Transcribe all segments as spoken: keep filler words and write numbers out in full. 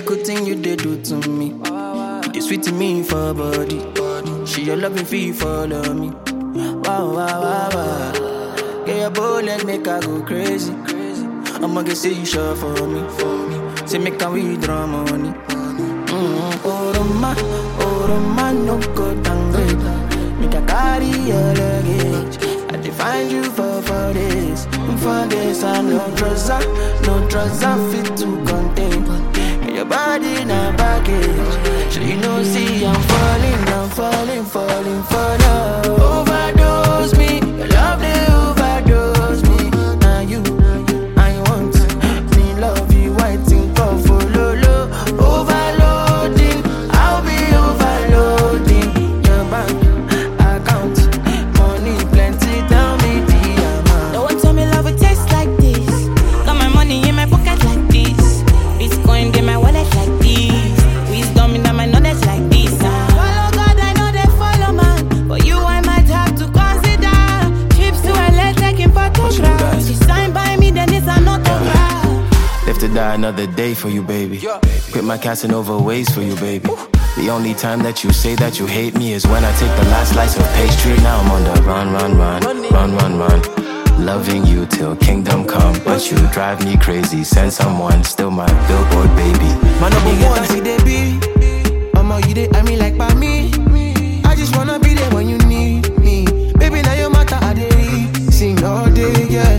good thing you did do to me. You did sweet to me for body. She your loving fee follow me. Wow, wow, wow, wow. Get your bullet, make her go crazy. I'ma get say you sure for me. Say make her withdraw money. Mm-hmm. Oh, Roma, oh, Roma, no go down great. Make her carry your luggage. I define you for for this. For this, I no trouser, no trouser fit to contain. And your body in a package. So you know, see, I'm falling, I'm falling, falling for love. Overdose me, your love they overdose me. Now you, I want me love you, I think of follow low. Overloading, I'll be overloading. Your bank account, money plenty, tell me the amount. No one tell me love would taste like this. Got my money in my pocket like this. Bitcoin in my wallet like this. Wisdom in my knowledge like this. Follow God, I know they follow man. But you, I might have to consider. Trips to L A taking photographs. She signed by me, then it's an autograph. Live to die another day for you, baby. Quit my Casanova ways for you, baby. The only time that you say that you hate me is when I take the last slice of pastry. Now I'm on the run, run, run, run, run, run. Loving you till kingdom come, but you drive me crazy. Send someone, still my billboard baby. Man, number one, see they be. Mama, you they, I mean like by me. I just wanna be there when you need me. Baby, now your matter, I dey sing all day, yeah.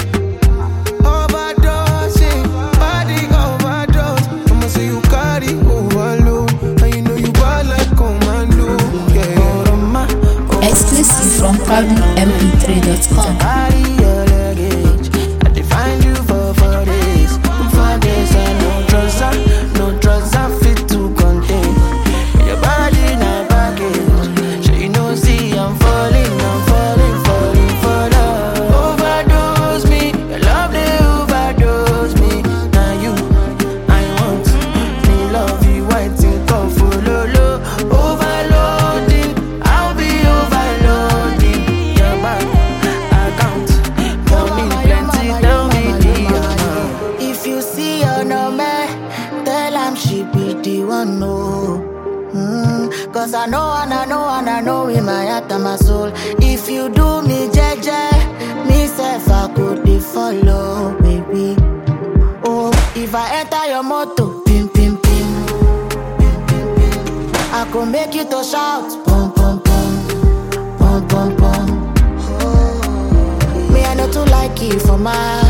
Overdosing, body overdose. I'ma say you carry overload, and you know you bad like commando, yeah. Oh, Roma, oh, Exclusive from proudly m p three dot com. carry your luggage. I define you for for this. For this, I no trouser, no trouser fit to contain. Your body in a package. So you know, see, I'm falling, I'm falling, falling for love. Overdose me, your love they overdose me. Now you, I want me love you, I think of follow low. Overloading, I'll be overloading. Your bank account, money plenty, tell me the amount. If you see her no man, tell him she be the one, no. Mm, Cause I know and I know and I know in my heart and my soul. If you do me jeje, me self I could dey follow, baby. Oh, if I enter your motor, pim pim pim, I could make you to shout, pum pum pum, pum pum pum. Me I know to like you for my